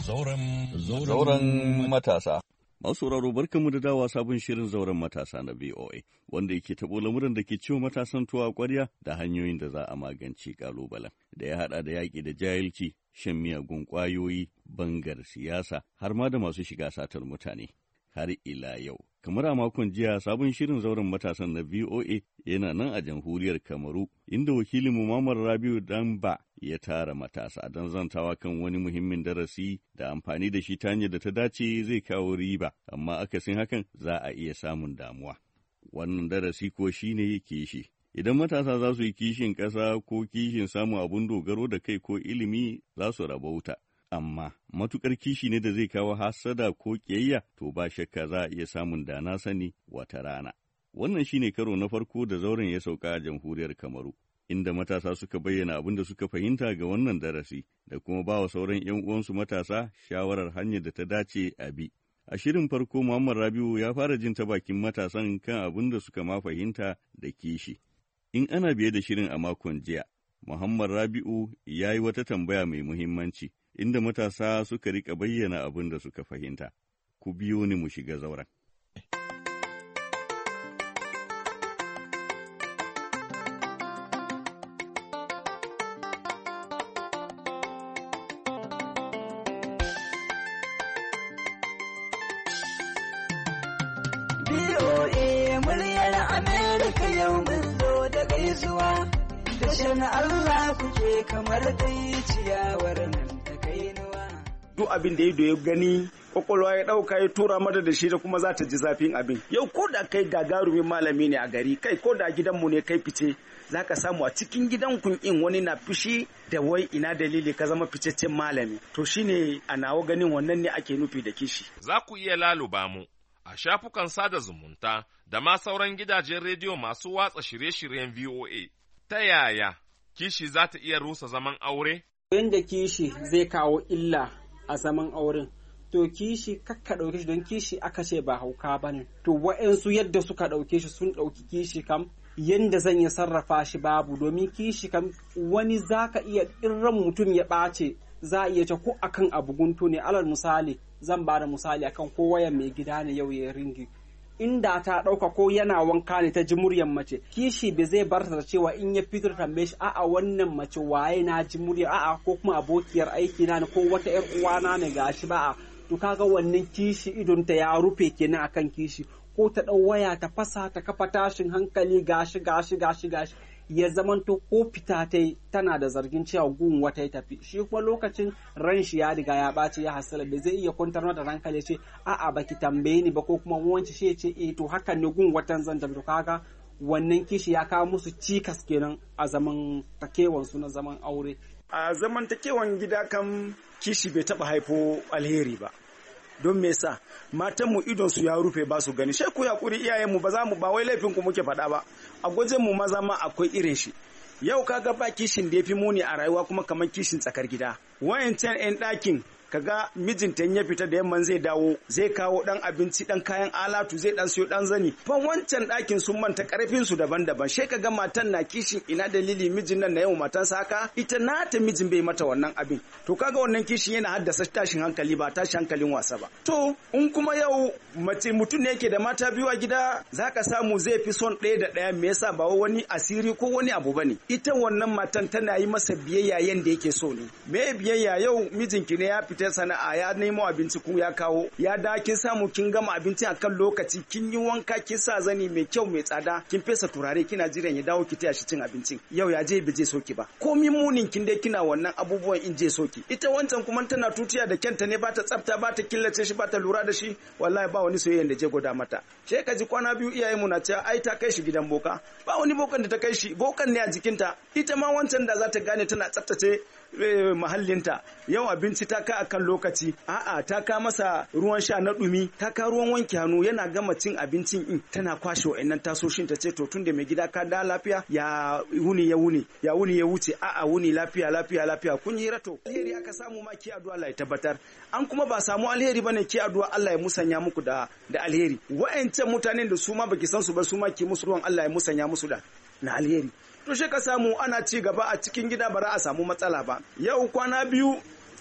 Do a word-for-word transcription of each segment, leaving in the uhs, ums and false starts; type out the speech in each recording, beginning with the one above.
Zauren matasa. Masu sauraro barkanmu da dawa sabon shirin zauren matasa na V O A wanda yake taɓo lamuran da ke ciwo matasan tuwa ƙwarya da hanyoyin da za a magance ƙalubalen da ya haɗa da yaƙi da jahilci, shan miyagun ƙwayoyi, bangar siyasa har ma da masu shiga satar mutane. Har ila yau, kamar a makon jiya sabon shirin zauren matasan na V O A yana nan a jamhuriyar Kamaru inda wakilin Muhammad Rabiu Danba ya tara matasa don zantawa kan wani muhimmin darasi da amfani da shi ta hanyar da ta dace zai kawo riba, amma akasin hakan za a iya samun damuwa. Wannan darasi ko shi ne kishi. Idan matasa za su yi kishin ƙasa ko kishin samun abun dogaro da kai ko ilimi za su rabauta. Amma matuƙar kishi ne da zai kawo hassada ko ƙiyayya to ba shakka za a iya samun da na sani wata rana. Wannan shi ne karo na farko da zauren ya sauka a jamhuriyar Kamaru, inda matasa suka bayyana abin da suka fahimta ga wannan darasi da kuma ba wa sauran 'yan uwansu matasa shawarar hanyar da ta dace a bi. A shirin farko Muhammad Rabiu ya fara jin ta bakin matasan kan abin da suka ma fahimta da kishi. In ana biye da shirin a makon jiya, Muhammad Rabiu ya yi wata tambaya mai muhimmanci, inda matasa suka rika bayyana abin da suka fahimta. Ku biyo ni mu shiga zauren. B O A muryar Amerika yau mun zo da gaisuwa, da shan Allah kuke kamar dai ciyawar nan ta kainuwa. Duk abin da ya gani kwakwalwa ya ɗauka ya tura mata da shi da kuma za ta ji zafin abin. Yau ko da kai gagarumin malami ne a gari, kai ko da gidanmu ne kai fice, za ka samu a cikin gidan kun in wani na fushi da wai ina dalili ka zama ficeccen malami. To shine a nawa ganin wannan ne ake nufi da kishi. Za ku iya laluba mu a shafukan sada zumunta da ma sauran gidajen rediyo masu watsa shirye-shiryen V O A. Ta yaya kishi za ta iya rusa zaman aure? Yanda kishi zai kawo illa a zaman auren, to kishi kakka ɗauke shi don kishi aka ce ba hauka ba ne. To wa'yansu yadda suka ɗauke shi sun ɗauki kishi kam yanda zan yi sarrafa shi babu, domin kishi kam wani za ka iya ran mutum ya ɓace za a iya ce ko akan abu guntu ne. Alal misali zan ba da misali akan ko wayan mai gida ne yau ya ringi, inda ta ɗauka ko yana wanka ne ta ji muryan mace, kishi bai zai bar ta da cewa in ya fito tambaye shi a'a wannan mace waye na ji murya a'a ko kuma abokiyar aiki na ne ko wata yar uwana ne gashi ba a to kaga wannan kishi idon ta ya rufe kenan akan kishi, ko ta ɗau waya ta fasa ta kafa tashin hankali gashi gashi gashi gashi ya zamanto ko fita ta tana da zargin cewa gun wata ya tafi, shi kuma lokacin ran shi ya riga ya ɓaci ya hasala da zai iya kwantar da ranka ya ce a'a baki tambaye ni ba, ko kuma wanci shi ya ce eh to hakan ne gun watan zan tafi. To kaga wannan kishi ya kawo musu cikas kenan a zaman takewan su na zaman aure. A zaman takewan gida kam kishi bai taɓa haifo alheri ba. Don me yasa matan mu idon su ya rufe ba su gani, sai ku yakuri iyayen mu ba za mu ba wai laifin ku muke faɗa ba, a gwajin mu maza ma akwai irin shi. Yau kaga ba kishin da yafi muni a rayuwa kuma kamar kishin tsakar gida. Wayancan 'yan ɗakin kaga mijinta ya fita da yamman zai dawo zai kawo dan abinci dan kayan alatu zai dan siyo dan zani fa wancan ɗakin sun manta karfin su daban-daban, sai kaga matan na kishin ina dalili mijin nan na yau matan saka ita nata mijin bai mata wannan abin. To kaga wannan kishin yana haddasa tashin hankali ba tashin hankalin wasa ba. To in kuma yau mace mutum ne yake da mata biyu a gida zaka samu zai fi son ɗaya da ɗaya, me yasa ba wani asiri ko wani abu bane. Ita wannan matan tana yi masa biyayya yanda yake so ne. Me biyayya? Yau mijinki ne ya ta sana'a ya nemo abinci ku ya kawo ya da kin samu kin gama abinci akan lokaci, kin yi wanka kin sa zani mai kyau mai tsada kin fesa turare kina jiran ya dawo ki taya shi cin abincin. Yau ya je bije soki ba, komin munin kin dai kina wannan abubuwan in je soki. Ita wancan kuma tana tutiya da kyanta ne ba ta tsafta ba ta killace shi ba ta lura da shi, wallahi ba wani soyayya da je goda mata. Sai ka ji kwana biyu iyayenmu na cewa ai ta kai shi gidan boka, ba wani bokan da ta kai shi, bokan ne a jikinta. Ita ma wancan da za ta gane tana tsaftace mahallinta, yau abinci ta ka akan lokaci, a'a ta ka masa ruwan sha na dumi, ta ka ruwan wanke hannu, yana gama cin abincin in tana kwashe wa'annan tasoshin ta ce to tunda mai gida ka da lafiya ya wuni ya wuni ya wuni ya wuce, a'a wuni lafiya lafiya lafiya kun yi rato. Alheri aka samu ma ki addu'a Allah ya tabbatar, an kuma ba samu alheri bane ki addu'a Allah ya musanya muku da da alheri. Wa'ancan mutanen da su ma baki san su ba su ma ki musu ruwan Allah ya musanya musu da na alheri. To shi ka samu ana ci gaba a cikin gida ba za a samu matsala ba. Yau kwana biyu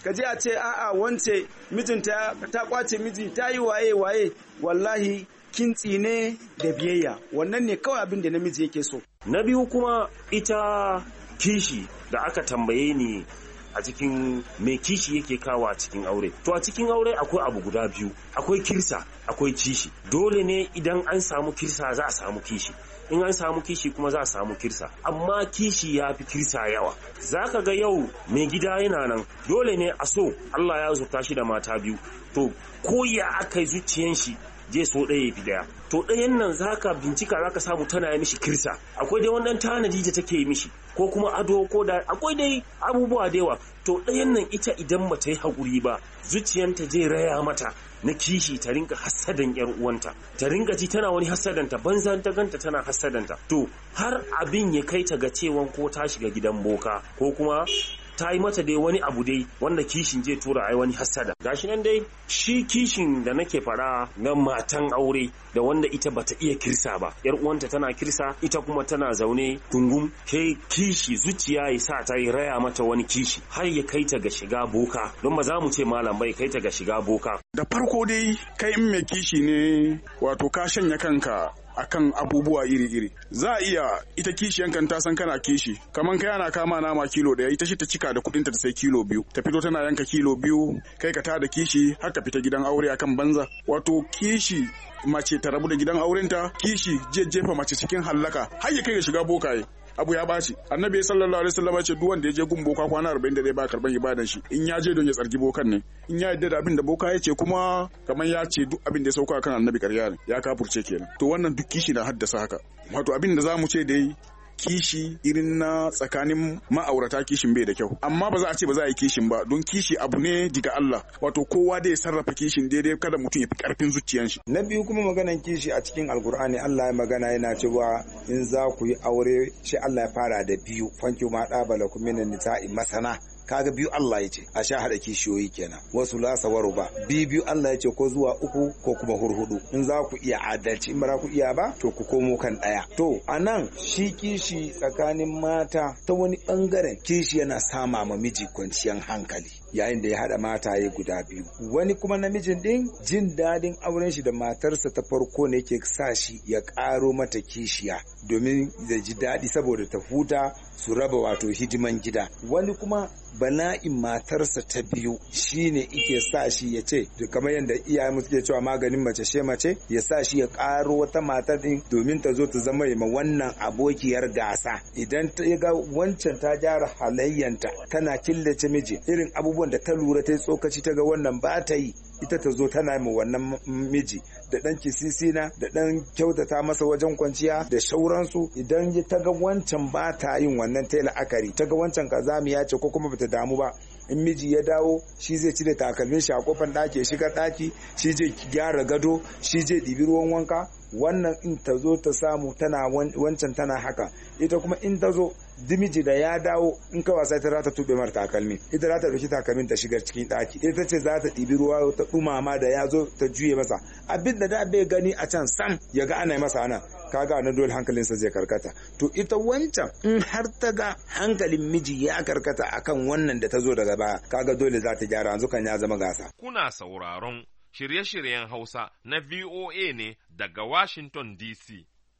ka je a ce a'a wance mijinta ta kwace miji ta yi waye waye wallahi kintsi ne da biyayya, wannan ne kawai abin da namiji yake so. Na biyu kuma ita kishi da aka tambaye ni a cikin me kishi yake kawo a cikin aure. To a cikin aure akwai abu guda biyu, akwai kirsa, akwai kishi. Dole ne idan an samu kirsa za a samu kishi. In an samu kishi kuma za a samu kirsa, amma kishi ya fi kirsa yawa. Za ka ga yau mai gida yana nan, dole ne a so Allah ya zuta shi da mata biyu, to ko ya aka yi zuciyan shi je so ɗaya ya fi daya. To ɗayan nan za ka bincika za ka samu tana yi mishi kirsa, akwai dai wannan tanadi da take yi mishi, ko kuma ado ko da akwai dai abubuwa da yawa. To ɗayan nan ita idan ba ta yi haƙuri ba, zuciyanta zai raya mata na kishi, ta rinka hassadan yar uwanta, ta rinka ji tana wani hassadanta, banzan ta ganta tana hassadanta, to har abin ya kai ta ga cewan ko ta shiga gidan boka ko kuma ta yi mata dai wani abu dai wanda kishin zai tura ai wani hassada. Gashi nan dai shi kishin da nake fara na matan aure da wanda ita bata iya kirsa ba, yar uwanta tana kirsa ita kuma tana zaune tungum, kai kishi zuciya ya sa ta yi raya mata wani kishi har ya kai ta ga shiga boka, don ba za mu ce malam bai kai ta ga shiga boka. Da farko dai kai in mai kishi ne, wato ka shanya kanka akan abubuwa iri-iri. Za a iya ita kishiyankan ta san kana kishi, kaman kai ana kama nama kilo daya, ita shi ta cika da kudinta ta sai kilo biyu, ta fito tana yanka kilo biyu, kai ka tada kishi har ka fita gidan aure akan banza. Wato kishi mace ta rabu da gidan aurenta, kishi je jefa mace cikin hallaka har ya kai ga shiga bokaye. Abu ya baci. Annabi sallallahu alaihi wasallam ya ce duk wanda ya je gun boka kwana arba'in da zai ba karban ibadan shi, in ya je don ya tsargi bokan ne, in ya yarda da abin da boka ya ce kuma kamar ya ce duk abin da ya sauka kan annabi ƙarya ne, ya kafurce kenan. To wannan duk kishi na haddasa haka. Wato abin da zamu ce dai kishi irin na tsakanin ma'aurata kishin bai da kyau, amma ba za a ce ba za a yi kishin ba, don kishi abu ne diga Allah, wato kowa da ya sarrafa kishin daidai kada mutum ya fi karfin zuciyan shi. Na biyu kuma maganan kishi a cikin alkur'ani Allah ya magana yana cewa in za ku yi aure shi Allah ya fara da biyu, fanki ma ɗabala ku minan nisa'i masana, kaga biyu Allah ya ce a sha hada kishiyoyi kenan, wasu lasa waru ba biyu biyu Allah ya ce ko zuwa uku ko kuma hurhudu, in za ku iya adalci, in ba ku iya ba to ku komo kan daya. To anan shi kishi tsakanin mata ta wani bangaren kishi yana sama ma miji kwanciyar hankali yayin da ya hada mataye guda biyu. Wani kuma namijin din jin dadin auren shi da matarsa ta farko ne yake sa shi ya karo mata kishiya domin da ji dadi saboda ta huta su raba wato hidiman gida. Wani kuma bala'in matarsa ta biyu shine ike sa shi ya ce kamar yadda iyaye mu suke cewa maganin mace she mace, ya sa shi ya karo wata matar din domin ta zo ta zama ma wannan abokiyar gasa. Idan ta ga wancan ta gyara halayyanta tana killace miji, irin abubuwan da ta lura ta yi tsokaci ta ga wannan ba ta yi, ita ta zo tana ma wannan miji da ɗan kisisina da ɗan kyautata masa wajen kwanciya da shauransu. Idan ta ga wancan ba ta yin wannan ta la'akari, ta ga wancan kazamiya ce ko kuma bata damu ba, in miji ya dawo shi zai cire takalmin shi a kofar ɗaki ya shiga ɗaki, shi zai gyara gado, shi zai ɗibi ruwan wanka. Wannan in ta zo ta samu tana wancan tana haka, ita kuma in ta zo dimiji da ya dawo in ka wasa ita za ta tube mar takalmi, ita za ta ɗauki takalmin ta shiga cikin ɗaki, ita ce za ta ɗibi ruwa ta ɗumama da ya zo ta juye masa abin da da bai gani a can sam ya ga ana masa ana, kaga na dole hankalinsa zai karkata. To ita wancan in har ta ga hankalin miji ya karkata akan wannan da ta zo daga baya, kaga dole za ta gyara, yanzu kan ya zama gasa. Kuna sauraron shirye-shiryen Hausa na V O A ne daga Washington D C.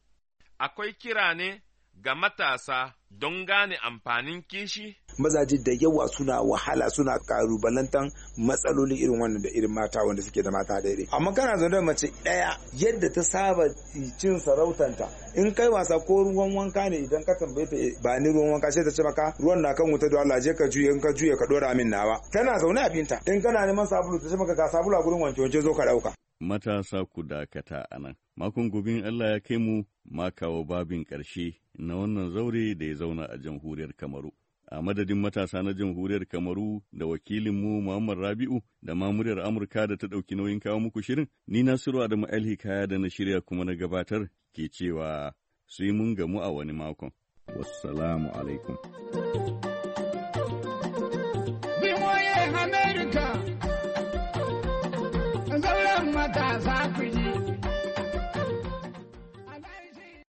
Akwai kira ne ga matasa don gane amfanin kishi? Mazaje da yawa suna wahala, suna karubalantan matsaloli irin wannan da irin mata wanda suke da mata daidai. Amma kana zaune da mace ɗaya yadda ta saba cin sarautanta, in kai wasa ko ruwan wanka ne idan ka tambaye ta ba ni ruwan wanka sai ta ce maka ruwan na kan wuta da Allah je ka juye, in ka juye ka dora min nawa. Tana zaune a binta, in kana neman sabulu ta ce maka ga sabulu a gurin wanke wanke zo ka dauka. Matasa ku dakata a nan. Makon gobin Allah ya kai mu ma kawo babin ƙarshe na wannan zaure da ya zauna a jamhuriyar Kamaru. A madadin matasa na jamhuriyar Kamaru da wakilinmu Muhammad Rabi'u da ma muryar Amurka da ta ɗauki nauyin kawo muku shirin, ni Nasiru Adamu Alhikaya da na shirya kuma na gabatar ke cewa sai mun gamu a wani makon. Wassalamu alaikum.